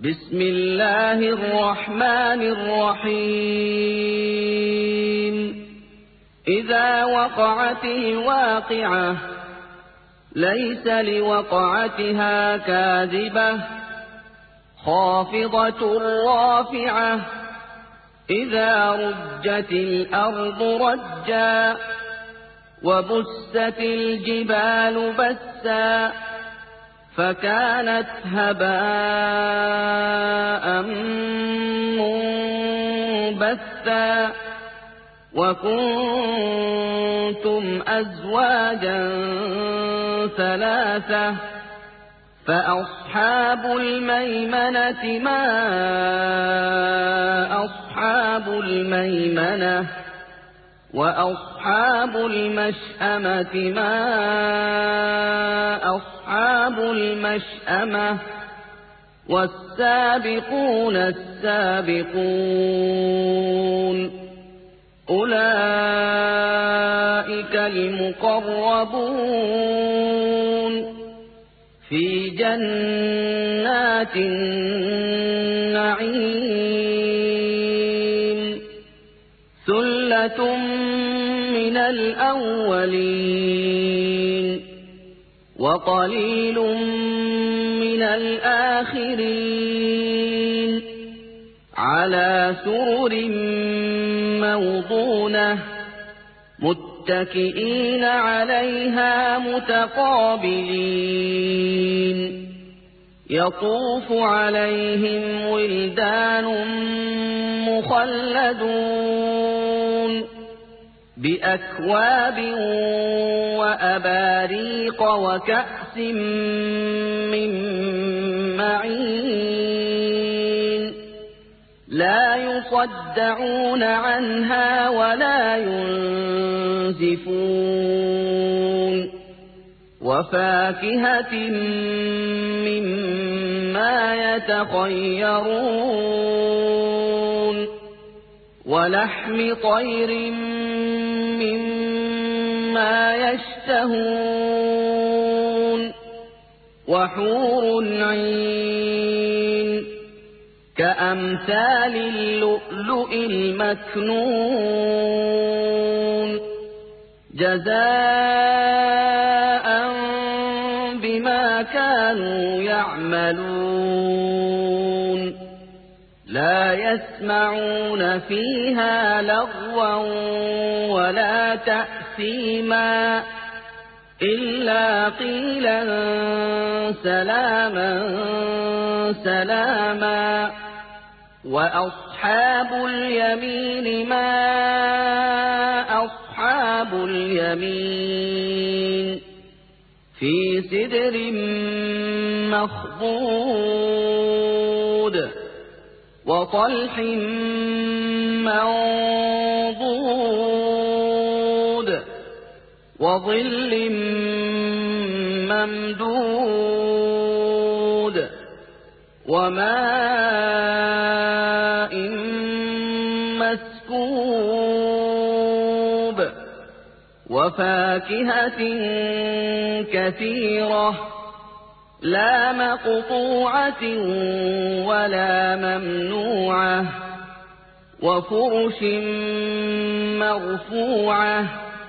بسم الله الرحمن الرحيم إذا وقعت الواقعة ليس لوقعتها كاذبة خافضة رافعة إذا رجت الأرض رجا وبست الجبال بسا فكانت هباء منبثا وكنتم أزواجا ثلاثة فأصحاب الميمنة ما أصحاب الميمنة وأصحاب المشأمة ما أصحاب المشأمة والسابقون السابقون أولئك المقربون في جنات النعيم ثلة من الأولين وقليل من الآخرين على سرر موضونة متكئين عليها متقابلين يطوف عليهم ولدان مخلدون بأكواب وأباريق وكأس من معين لا يصدعون عنها ولا ينزفون وفاكهة مما يتخيرون ولحم طير مما يشتهون وحور عين كأمثال اللؤلؤ المكنون جزاء بما كانوا يعملون لا يسمعون فيها لغوا ولا تأثيما إلا قيلا سلاما سلاما وأصحاب اليمين ما أصحاب اليمين في سدر مخضود وطلح منضود وظل ممدود وماء مسكوب وفاكهة كثيرة لا مقطوعة ولا ممنوعة وفرش مرفوعة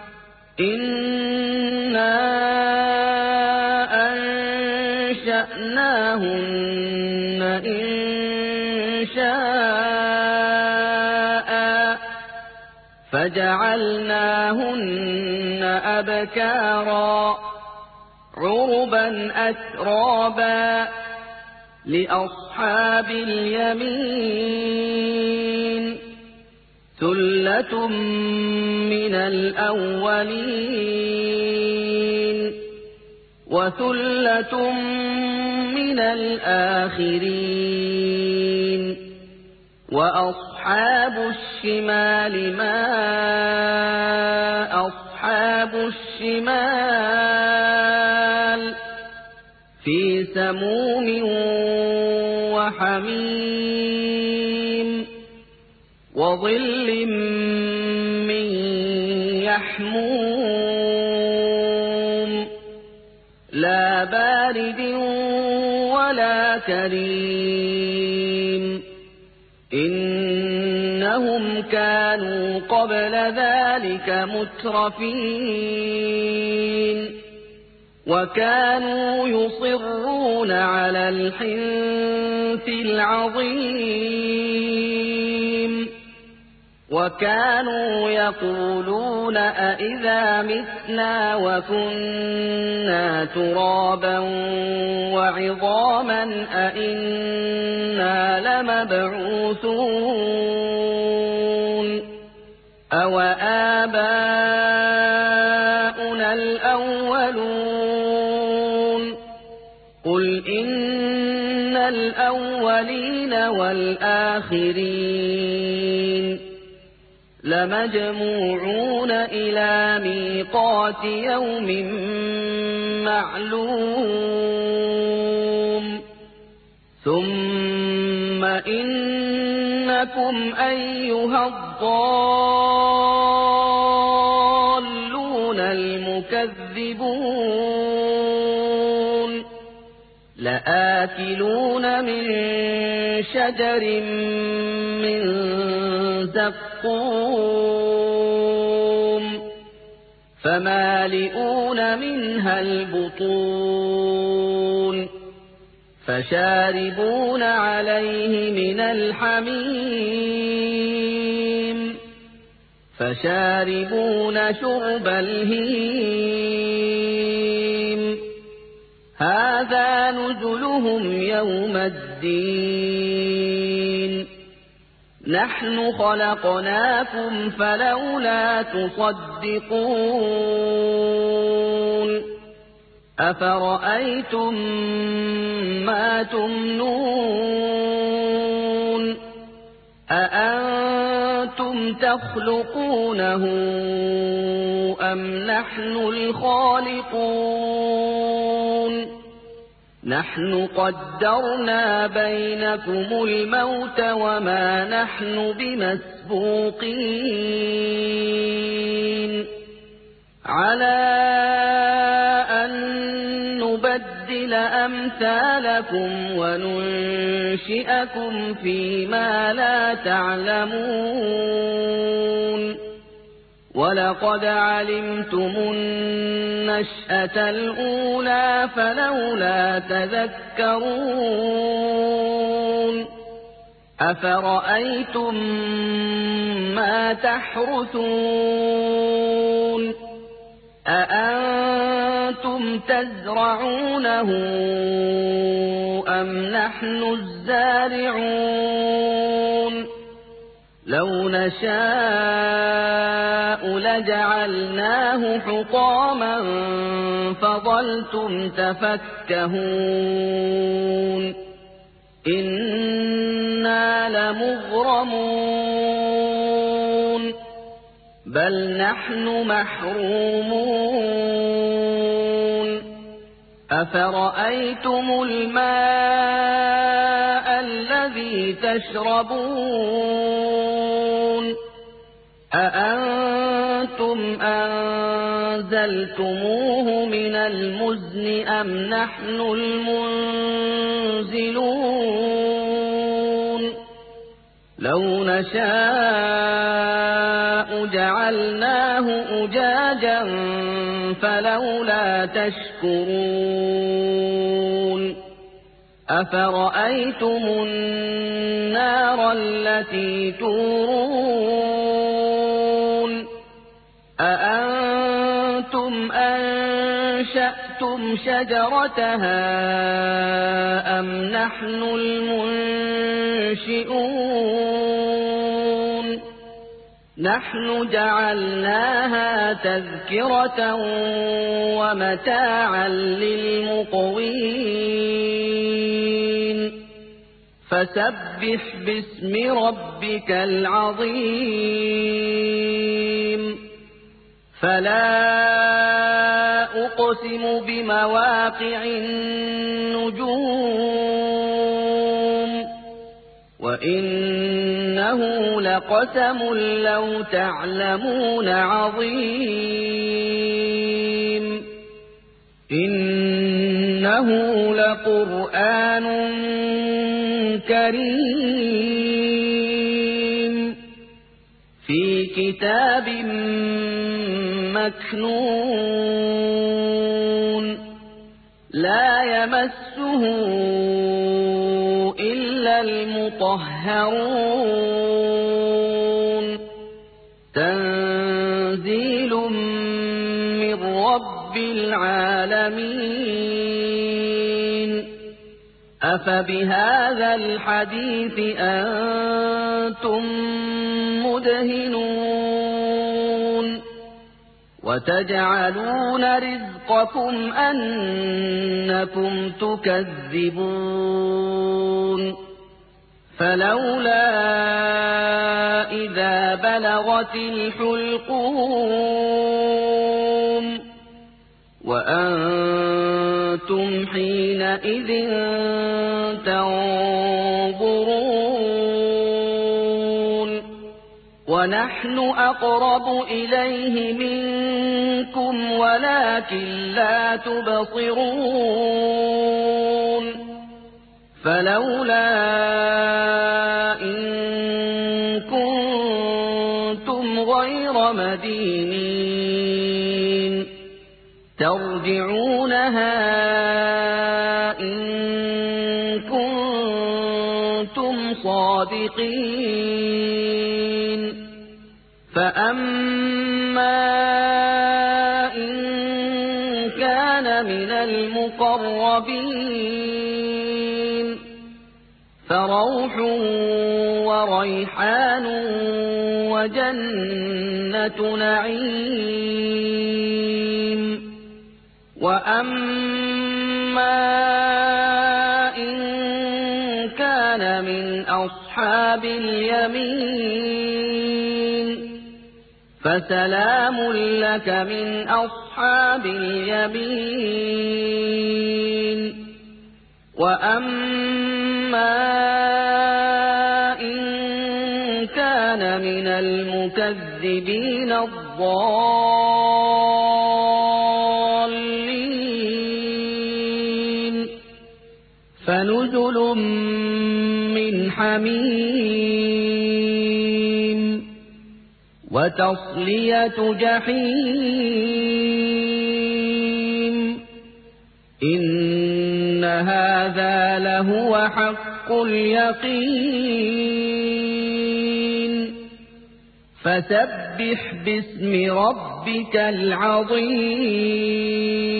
إنا أنشأناهن إنشاء فجعلناهن أبكارا عربا أترابا لأصحاب اليمين ثلة من الأولين وثلة من الآخرين وأصحاب الشمال ما أصحاب الشمال في سموم وحميم وظل من يحموم لا بارد ولا كريم إنهم كانوا قبل ذلك مترفين وكانوا يصرون على الحنث العظيم وكانوا يقولون أئذا متنا وكنا ترابا وعظاما أئنا لمبعوثون أو آباؤنا الأولون قل إن الأولين والآخرين لمجموعون إلى ميقات يوم معلوم ثم إنكم أيها الضالون المكذبون لآكلون من شجر من زقوم فمالئون منها البطون فشاربون عليه من الحميم فشاربون شرب الهيم هذا نزلهم يوم الدين نحن خلقناكم فلولا تصدقون أفرأيتم ما تمنون أأنتم تخلقونه أم نحن الخالقون نحن قدرنا بينكم الموت وما نحن بمسبوقين على أن نبدل أمثالكم وننشئكم فيما لا تعلمون ولقد علمتم النشأة الأولى فلولا تذكرون أفرأيتم ما تحرثون أأنتم تزرعونه أم نحن الزارعون لو نشاء لجعلناه حطاما فظلتم تفكهون إنا لمغرمون بل نحن محرومون أفرأيتم الماء الذي تشربون أأنتم أنزلتموه من المزن أم نحن المنزلون لو نشاء جعلناه أجاجا فلولا تشكرون أفرأيتم النار التي تورون أأنتم أنشأتم شجرتها أم نحن المنشئون نحن جعلناها تذكرة ومتاعا للمقوين فسبح باسم ربك العظيم فلا أقسم بمواقع النجوم وإنه لقسم لو تعلمون عظيم إنه لقرآن كريم في كتاب مكنون لا يمسه إلا المطهرون تنزيل من رب العالمين أفبهذا الحديث أنتم مدهنون وتجعلون رزقكم أنكم تكذبون فلولا إذا بلغت الحلقوم وأنتم حينئذ تنظرون ونحن أقرب إليه منكم ولكن لا تبصرون فلولا إن كنتم غير مدينين ترجعونها إن كنتم صادقين فأما إن كان من المقربين فروح وريحان وجنة نعيم وأما إن كان من أصحاب اليمين فسلام لك من أصحاب اليمين وأما إن كان من المكذبين الضالين فنزل من حميم وتصلية جحيم إن هذا لهو حق اليقين فسبح باسم ربك العظيم